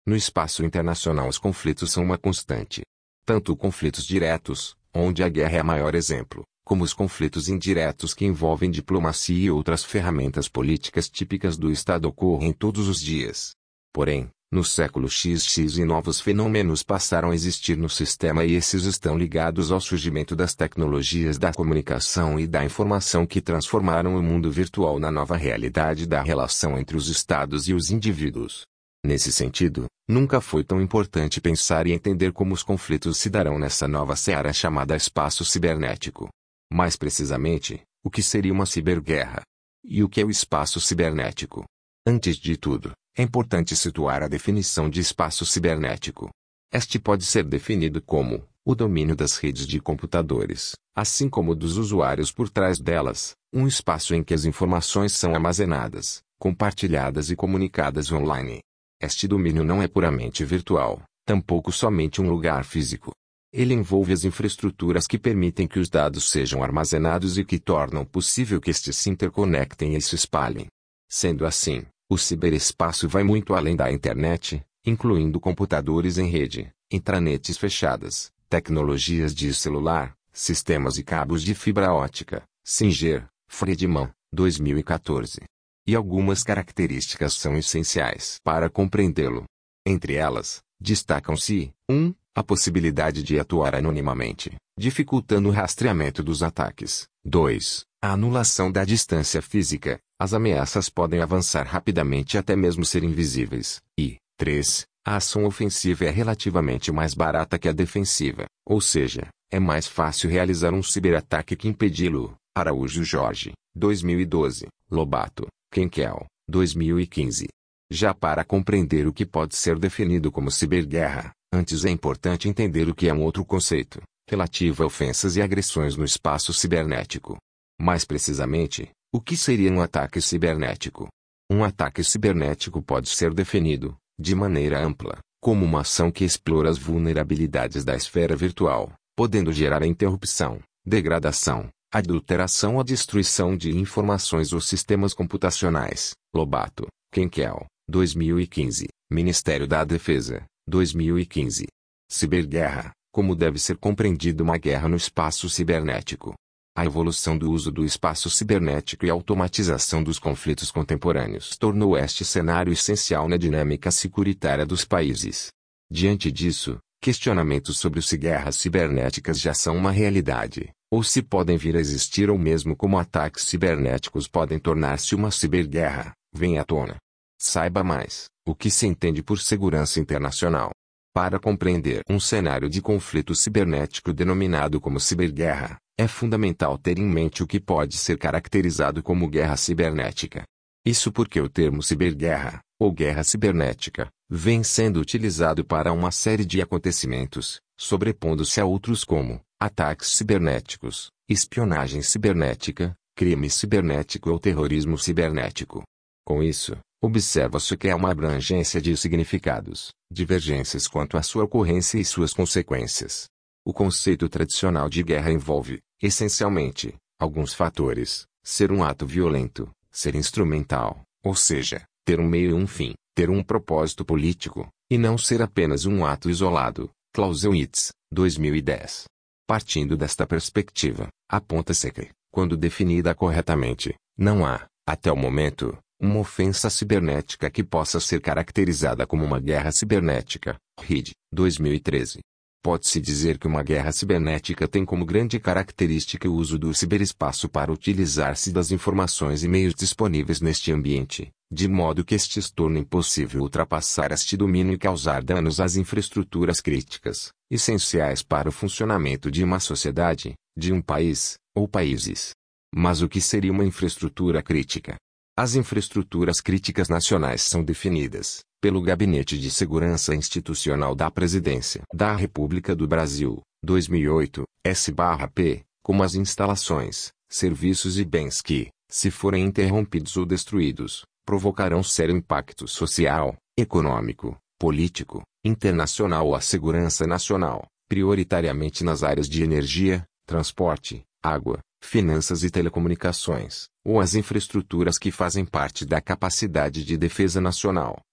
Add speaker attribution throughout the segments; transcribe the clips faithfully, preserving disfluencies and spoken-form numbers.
Speaker 1: No espaço internacional os conflitos são uma constante. Tanto conflitos diretos, onde a guerra é o maior exemplo, como os conflitos indiretos que envolvem diplomacia e outras ferramentas políticas típicas do Estado ocorrem todos os dias. Porém, no século X X e novos fenômenos passaram a existir no sistema e esses estão ligados ao surgimento das tecnologias da comunicação e da informação que transformaram o mundo virtual na nova realidade da relação entre os Estados e os indivíduos. Nesse sentido, nunca foi tão importante pensar e entender como os conflitos se darão nessa nova seara chamada espaço cibernético. Mais precisamente, o que seria uma ciberguerra? E o que é o espaço cibernético? Antes de tudo, é importante situar a definição de espaço cibernético. Este pode ser definido como o domínio das redes de computadores, assim como dos usuários por trás delas, um espaço em que as informações são armazenadas, compartilhadas e comunicadas online. Este domínio não é puramente virtual, tampouco somente um lugar físico. Ele envolve as infraestruturas que permitem que os dados sejam armazenados e que tornam possível que estes se interconectem e se espalhem. Sendo assim, o ciberespaço vai muito além da internet, incluindo computadores em rede, intranets fechadas, tecnologias de celular, sistemas e cabos de fibra ótica, cinco G, Friedman, dois mil e quatorze. E algumas características são essenciais para compreendê-lo. Entre elas, destacam-se: um A possibilidade de atuar anonimamente, dificultando o rastreamento dos ataques. dois A anulação da distância física. As ameaças podem avançar rapidamente e até mesmo ser invisíveis. E, três A ação ofensiva é relativamente mais barata que a defensiva, ou seja, é mais fácil realizar um ciberataque que impedi-lo. Araújo Jorge, dois mil e doze, Lobato, Kenkel, dois mil e quinze. Já para compreender o que pode ser definido como ciberguerra, antes é importante entender o que é um outro conceito, relativo a ofensas e agressões no espaço cibernético. Mais precisamente, o que seria um ataque cibernético? Um ataque cibernético pode ser definido, de maneira ampla, como uma ação que explora as vulnerabilidades da esfera virtual, podendo gerar a interrupção, degradação, adulteração ou destruição de informações ou sistemas computacionais. Lobato, Kenkel, dois mil e quinze, Ministério da Defesa, dois mil e quinze. Ciberguerra, como deve ser compreendida uma guerra no espaço cibernético. A evolução do uso do espaço cibernético e a automatização dos conflitos contemporâneos tornou este cenário essencial na dinâmica securitária dos países. Diante disso, questionamentos sobre se guerras cibernéticas já são uma realidade, ou se podem vir a existir ou mesmo como ataques cibernéticos podem tornar-se uma ciberguerra, vem à tona. Saiba mais, o que se entende por segurança internacional. Para compreender um cenário de conflito cibernético denominado como ciberguerra, é fundamental ter em mente o que pode ser caracterizado como guerra cibernética. Isso porque o termo ciberguerra, ou guerra cibernética, vem sendo utilizado para uma série de acontecimentos, sobrepondo-se a outros como ataques cibernéticos, espionagem cibernética, crime cibernético ou terrorismo cibernético. Com isso, observa-se que há uma abrangência de significados, divergências quanto à sua ocorrência e suas consequências. O conceito tradicional de guerra envolve, essencialmente, alguns fatores: ser um ato violento, ser instrumental, ou seja, ter um meio e um fim, ter um propósito político, e não ser apenas um ato isolado. Clausewitz, dois mil e dez. Partindo desta perspectiva, aponta-se que, quando definida corretamente, não há, até o momento, uma ofensa cibernética que possa ser caracterizada como uma guerra cibernética. Reed, dois mil e treze. Pode-se dizer que uma guerra cibernética tem como grande característica o uso do ciberespaço para utilizar-se das informações e meios disponíveis neste ambiente, de modo que estes tornem possível ultrapassar este domínio e causar danos às infraestruturas críticas, essenciais para o funcionamento de uma sociedade, de um país, ou países. Mas o que seria uma infraestrutura crítica? As infraestruturas críticas nacionais são definidas, pelo Gabinete de Segurança Institucional da Presidência da República do Brasil, dois mil e oito, S P, como as instalações, serviços e bens que, se forem interrompidos ou destruídos, provocarão sério impacto social, econômico, político, internacional à segurança nacional, prioritariamente nas áreas de energia, transporte, água, finanças e telecomunicações, ou as infraestruturas que fazem parte da capacidade de defesa nacional,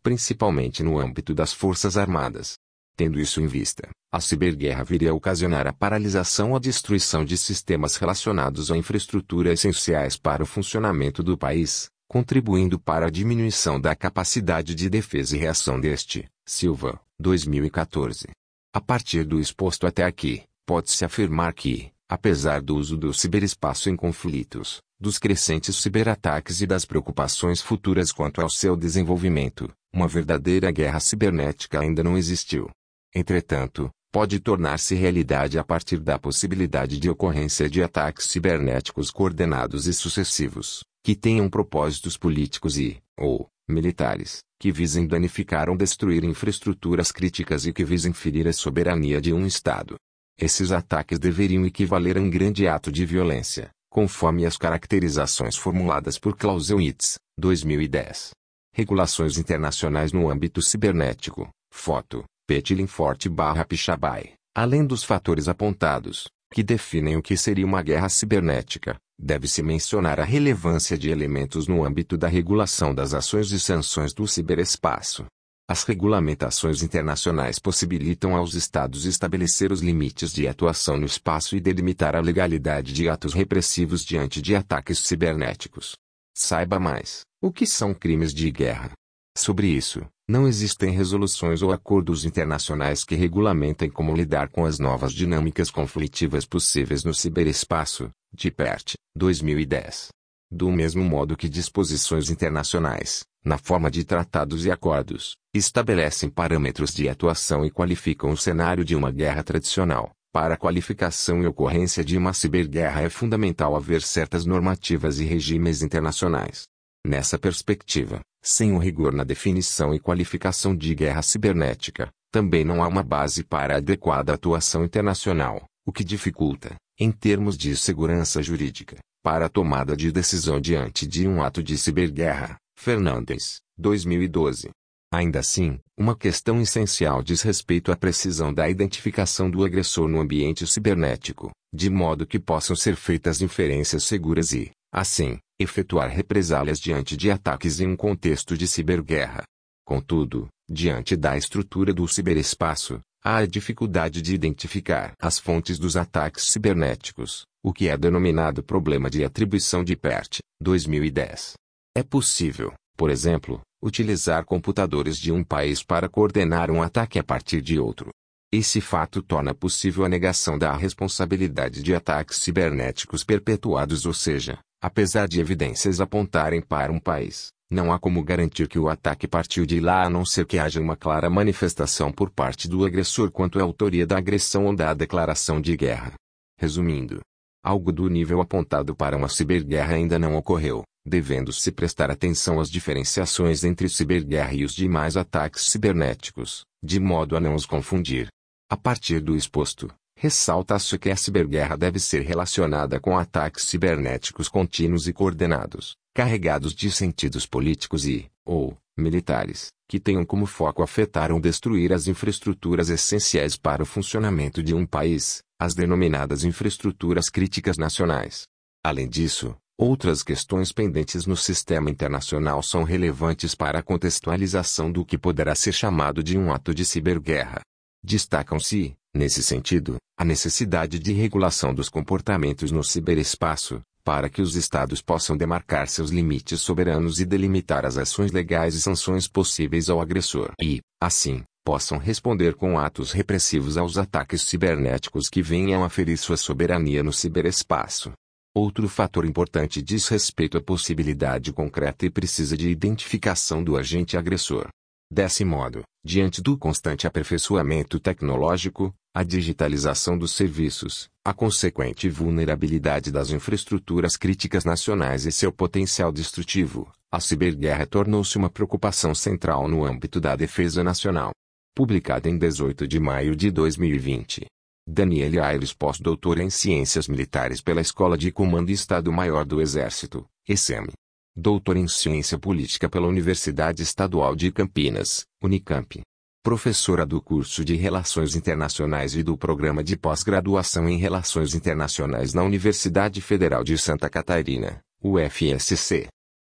Speaker 1: principalmente no âmbito das Forças Armadas. Tendo isso em vista, a ciberguerra viria a ocasionar a paralisação ou a destruição de sistemas relacionados à infraestrutura essenciais para o funcionamento do país, contribuindo para a diminuição da capacidade de defesa e reação deste. Silva, dois mil e quatorze. A partir do exposto até aqui, pode-se afirmar que, apesar do uso do ciberespaço em conflitos, dos crescentes ciberataques e das preocupações futuras quanto ao seu desenvolvimento, uma verdadeira guerra cibernética ainda não existiu. Entretanto, pode tornar-se realidade a partir da possibilidade de ocorrência de ataques cibernéticos coordenados e sucessivos, que tenham propósitos políticos e, ou, militares, que visem danificar ou destruir infraestruturas críticas e que visem ferir a soberania de um Estado. Esses ataques deveriam equivaler a um grande ato de violência, conforme as caracterizações formuladas por Clausewitz, dois mil e dez. Regulações internacionais no âmbito cibernético, foto, Petlin-Fort-Pichabay. Além dos fatores apontados, que definem o que seria uma guerra cibernética, deve-se mencionar a relevância de elementos no âmbito da regulação das ações e sanções do ciberespaço. As regulamentações internacionais possibilitam aos Estados estabelecer os limites de atuação no espaço e delimitar a legalidade de atos repressivos diante de ataques cibernéticos. Saiba mais: o que são crimes de guerra? Sobre isso, não existem resoluções ou acordos internacionais que regulamentem como lidar com as novas dinâmicas conflitivas possíveis no ciberespaço, de Pert, dois mil e dez. Do mesmo modo que disposições internacionais, na forma de tratados e acordos, estabelecem parâmetros de atuação e qualificam o cenário de uma guerra tradicional, para a qualificação e ocorrência de uma ciberguerra é fundamental haver certas normativas e regimes internacionais. Nessa perspectiva, sem o rigor na definição e qualificação de guerra cibernética, também não há uma base para a adequada atuação internacional, o que dificulta, em termos de segurança jurídica, para a tomada de decisão diante de um ato de ciberguerra. Fernandes, dois mil e doze. Ainda assim, uma questão essencial diz respeito à precisão da identificação do agressor no ambiente cibernético, de modo que possam ser feitas inferências seguras e, assim, efetuar represálias diante de ataques em um contexto de ciberguerra. Contudo, diante da estrutura do ciberespaço, há a dificuldade de identificar as fontes dos ataques cibernéticos, o que é denominado problema de atribuição de Pert, dois mil e dez. É possível, por exemplo, utilizar computadores de um país para coordenar um ataque a partir de outro. Esse fato torna possível a negação da responsabilidade de ataques cibernéticos perpetuados, ou seja, apesar de evidências apontarem para um país, não há como garantir que o ataque partiu de lá a não ser que haja uma clara manifestação por parte do agressor quanto à autoria da agressão ou da declaração de guerra. Resumindo, algo do nível apontado para uma ciberguerra ainda não ocorreu, devendo-se prestar atenção às diferenciações entre ciberguerra e os demais ataques cibernéticos, de modo a não os confundir. A partir do exposto, ressalta-se que a ciberguerra deve ser relacionada com ataques cibernéticos contínuos e coordenados, carregados de sentidos políticos e, ou, militares, que tenham como foco afetar ou destruir as infraestruturas essenciais para o funcionamento de um país, as denominadas infraestruturas críticas nacionais. Além disso, outras questões pendentes no sistema internacional são relevantes para a contextualização do que poderá ser chamado de um ato de ciberguerra. Destacam-se, nesse sentido, a necessidade de regulação dos comportamentos no ciberespaço, para que os Estados possam demarcar seus limites soberanos e delimitar as ações legais e sanções possíveis ao agressor e, assim, possam responder com atos repressivos aos ataques cibernéticos que venham a ferir sua soberania no ciberespaço. Outro fator importante diz respeito à possibilidade concreta e precisa de identificação do agente agressor. Desse modo, diante do constante aperfeiçoamento tecnológico, a digitalização dos serviços, a consequente vulnerabilidade das infraestruturas críticas nacionais e seu potencial destrutivo, a ciberguerra tornou-se uma preocupação central no âmbito da defesa nacional. Publicada em dezoito de maio de dois mil e vinte. Daniele Aires, pós-doutora em Ciências Militares pela Escola de Comando e Estado-Maior do Exército, E C E M. Doutora em Ciência Política pela Universidade Estadual de Campinas, Unicamp. Professora do curso de Relações Internacionais e do Programa de Pós-Graduação em Relações Internacionais na Universidade Federal de Santa Catarina, U F S C.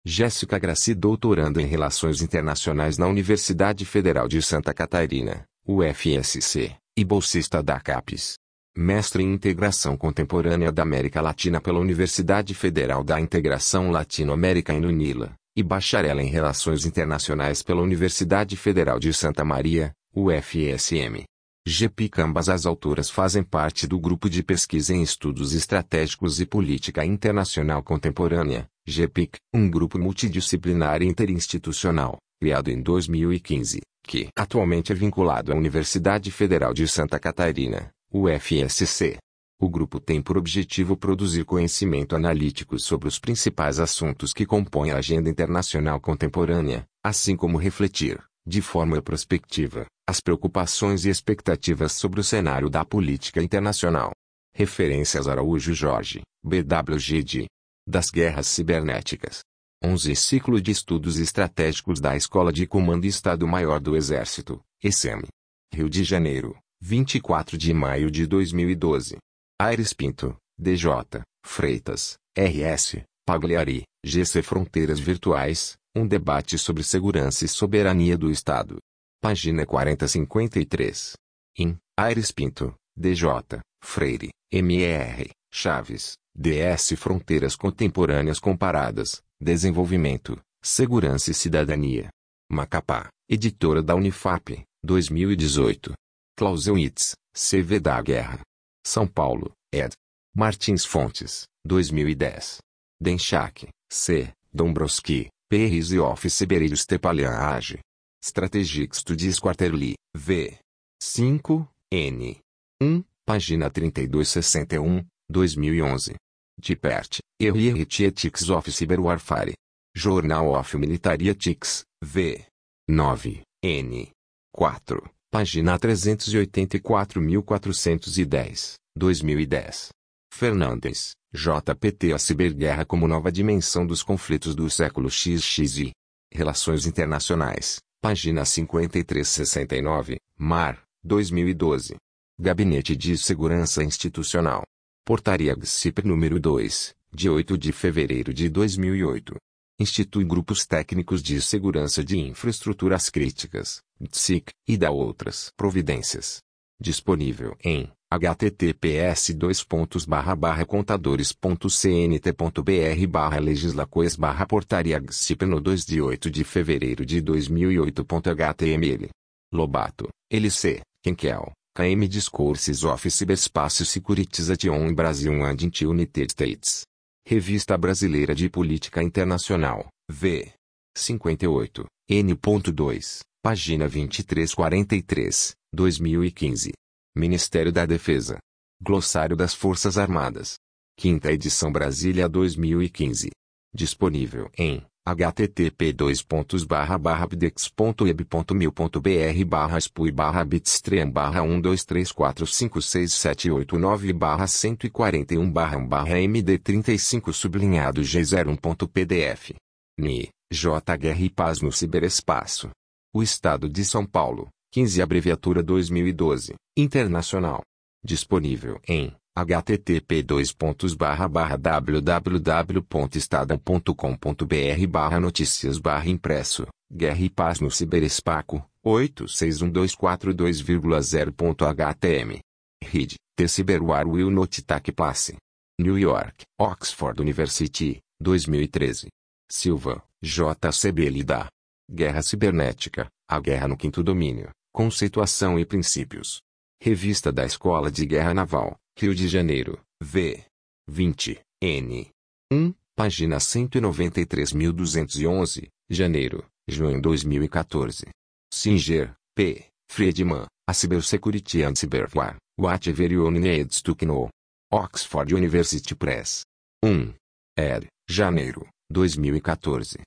Speaker 1: Jéssica Graci, doutoranda em Relações Internacionais na Universidade Federal de Santa Catarina, U F S C, e bolsista da CAPES. Mestre em Integração Contemporânea da América Latina pela Universidade Federal da Integração Latino-Americana UNILA, e bacharel em Relações Internacionais pela Universidade Federal de Santa Maria, U F S M. G P I C. Ambas as autoras fazem parte do Grupo de Pesquisa em Estudos Estratégicos e Política Internacional Contemporânea, G P I C, um grupo multidisciplinar e interinstitucional, criado em dois mil e quinze, que atualmente é vinculado à Universidade Federal de Santa Catarina, U F S C. O grupo tem por objetivo produzir conhecimento analítico sobre os principais assuntos que compõem a agenda internacional contemporânea, assim como refletir, de forma prospectiva, as preocupações e expectativas sobre o cenário da política internacional. Referências: Araújo Jorge, B W G D. Das Guerras Cibernéticas. onze Ciclo de Estudos Estratégicos da Escola de Comando e Estado-Maior do Exército, E C E M. Rio de Janeiro, vinte e quatro de maio de dois mil e doze. Aires Pinto, D J, Freitas, R S, Pagliari, G C. Fronteiras Virtuais, um debate sobre segurança e soberania do Estado. Página quarenta a cinquenta e três. In, Aires Pinto, D J, Freire, M R, Chaves, D S. Fronteiras Contemporâneas Comparadas, Desenvolvimento, Segurança e Cidadania. Macapá, Editora da Unifap, dois mil e dezoito. Clausewitz, C V da Guerra. São Paulo, ed. Martins Fontes, dois mil e dez. Denchak, C. Dombrowski, P. Rizzi Office Bereiro Stepalian Age. Strategic Studies Quarterly, V. cinco, N. um, página trinta e dois sessenta e um, dois mil e onze. Dipert, Henry Ethics of Cyberwarfare. Journal of Military Ethics, V. nove, N. quatro, página trezentos e oitenta e quatro mil quatrocentos e dez, dois mil e dez. Fernandes, J P T. A Ciberguerra como Nova Dimensão dos Conflitos do Século X X I. Relações Internacionais, página cinquenta e três sessenta e nove, Mar, dois mil e doze. Gabinete de Segurança Institucional. Portaria G C I P número dois, de oito de fevereiro de dois mil e oito. Institui grupos técnicos de segurança de infraestruturas críticas, G C I C, e dá outras providências. Disponível em https dois pontos barra barra contadores ponto cnt ponto br barra legislacoes barra portaria G C I P no dois de oito de fevereiro de dois mil e oito ponto html. Lobato, L C, Kenkel, K M Discourses of Cyberspace Securitization in Brazil and in United States. Revista Brasileira de Política Internacional, V. cinquenta e oito, N dois, página vinte e três quarenta e três, dois mil e quinze. Ministério da Defesa. Glossário das Forças Armadas. Quinta edição Brasília dois mil e quinze. Disponível em http dois pontos barra barra abdex ponto web ponto mil ponto br barra spui barra bitstream barra um dois três quatro cinco seis sete oito nove barra cento e quarenta e um barra um barra md trinta e cinco sublinhado g zero um ponto pdf. N I, J. Guerra e Paz no Ciberespaço. O Estado de São Paulo, quinze abreviatura dois mil e doze, internacional. Disponível em http dois pontos barra barra www ponto estadão ponto com ponto br barra notícias barra impresso, Guerra e Paz no Ciberespaco, oito seis um dois quatro dois ponto zero ponto htm. Read, The Cyberwar Will Not Take Place. New York, Oxford University, dois mil e treze. Silva, J C B Lida. Guerra Cibernética, a Guerra no Quinto Domínio, Conceituação e Princípios. Revista da Escola de Guerra Naval, Rio de Janeiro, V. vinte, N. um, página cento e noventa e três mil duzentos e onze, Janeiro, junho dois mil e quatorze. Singer, P. Friedman, A Cybersecurity and Cyberwar, Whatever You Needs to Know. Oxford University Press. um. ed. Janeiro, dois mil e quatorze.